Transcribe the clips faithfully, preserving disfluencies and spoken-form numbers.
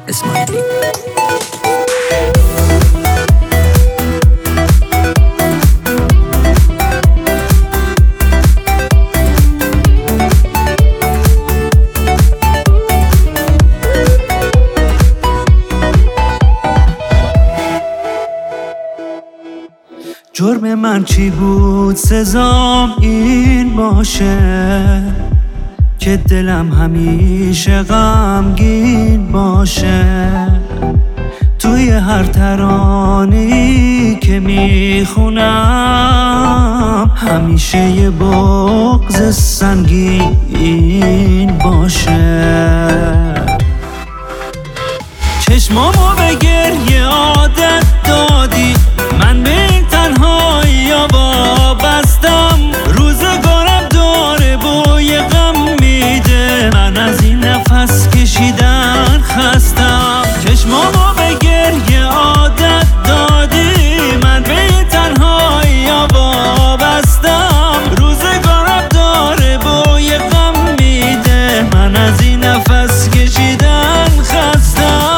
اسماعیلی. جرم من چی بود سزام این باشه که دلم همیشه غمگین باشه؟ توی هر ترانه‌ای که میخونم همیشه یه بغض سنگین باشه. چشمامو به گریه عادت دادی، من به این تنهایی وابستم. روزگارم داره بوی غم میده، من از این نفس کشیدن خستم. چشمامو به گریه عادت دادی، من به این تنهایی وابستم. روزگارم داره بوی غم میده، من از این نفس کشیدن خستم.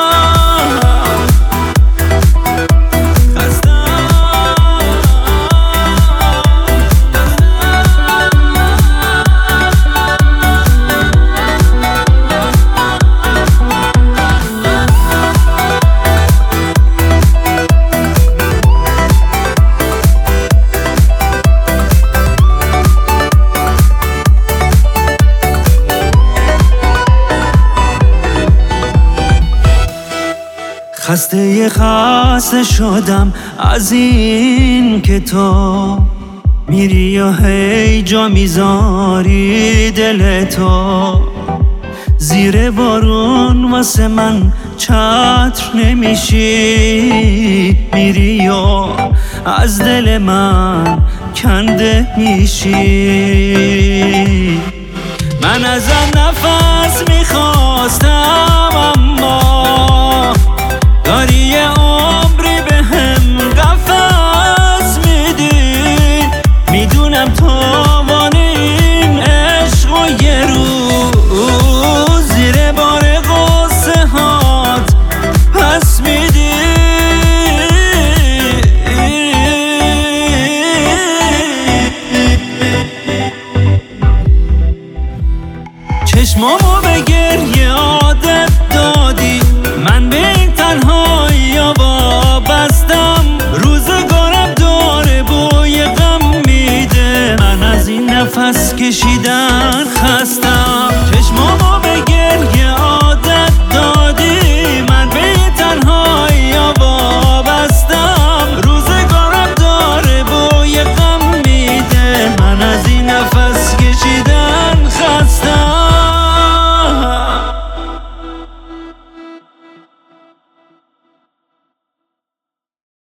خسته خسته شدم از این که تو میری و هی جا میذاری دل تو. زیر بارون واسه من چتر نمیشی، میری و از دل من کنده میشی. من ازت نفس میخواستم اما داری یه عمری به هم قفس میدی. میدونم تاوان این عشق و یه روز زیر بار غصه هات پس میدی. چشمامو به گریه عادت دادی، من به این تنهایی وابستم. روزگارم داره بوی غم میده، من از این نفس کشیدن